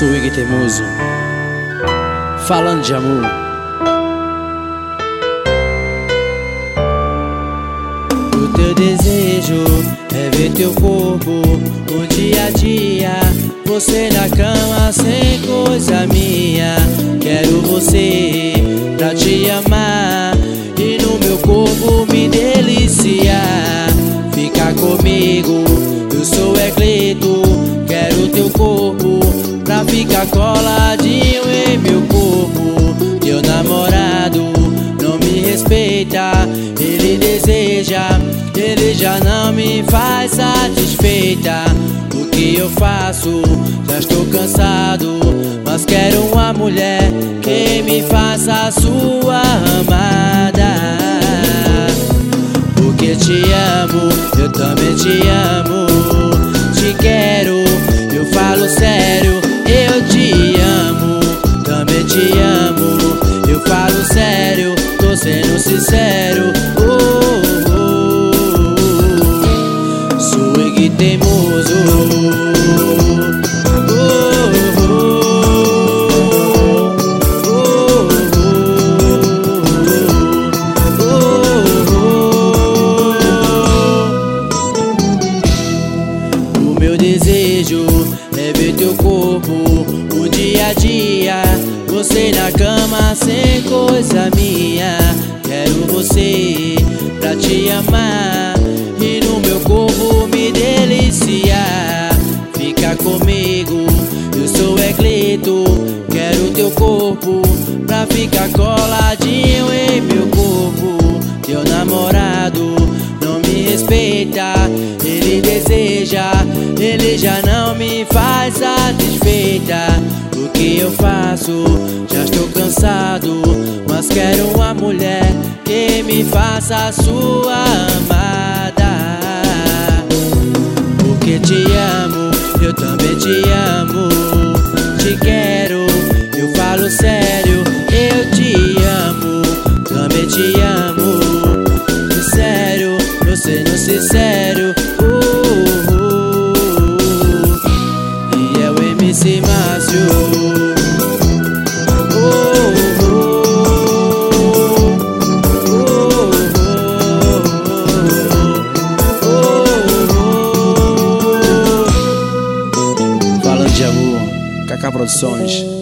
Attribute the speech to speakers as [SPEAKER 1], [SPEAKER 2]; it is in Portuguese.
[SPEAKER 1] Swing teimoso, falando de amor. O teu desejo é ver teu corpo um dia a dia, você na cama sem coisa minha. Quero você pra te amar e no meu corpo me deliciar. Fica comigo, eu sou Ecleto, quero teu corpo pra ficar coladinho em meu corpo. Teu namorado não me respeita, ele deseja, ele já não me faz satisfeita. O que eu faço? Já estou cansado, mas quero uma mulher que me faça a sua amada. Porque te amo, eu também te amo. Te quero, eu falo sério, eu te amo, também te amo. Eu falo sério, tô sendo sincero. Swing teimoso. O meu desejo é ver teu corpo um dia a dia, você na cama sem coisa minha. Quero você pra te amar e no meu corpo me deliciar. Fica comigo, eu sou Ecleto, quero teu corpo pra ficar coladinho em meu corpo. Teu namorado não me respeita, ele deseja, ele já não me faz satisfeita. O que eu faço? Já estou cansado, mas quero uma mulher que me faça a sua amada. Porque te amo, eu também te amo. Te quero, eu falo sério, eu te amo, também te amo. Sério, eu sendo sincero. E é o MC Márcio. Falando de amor, Kaká Produções.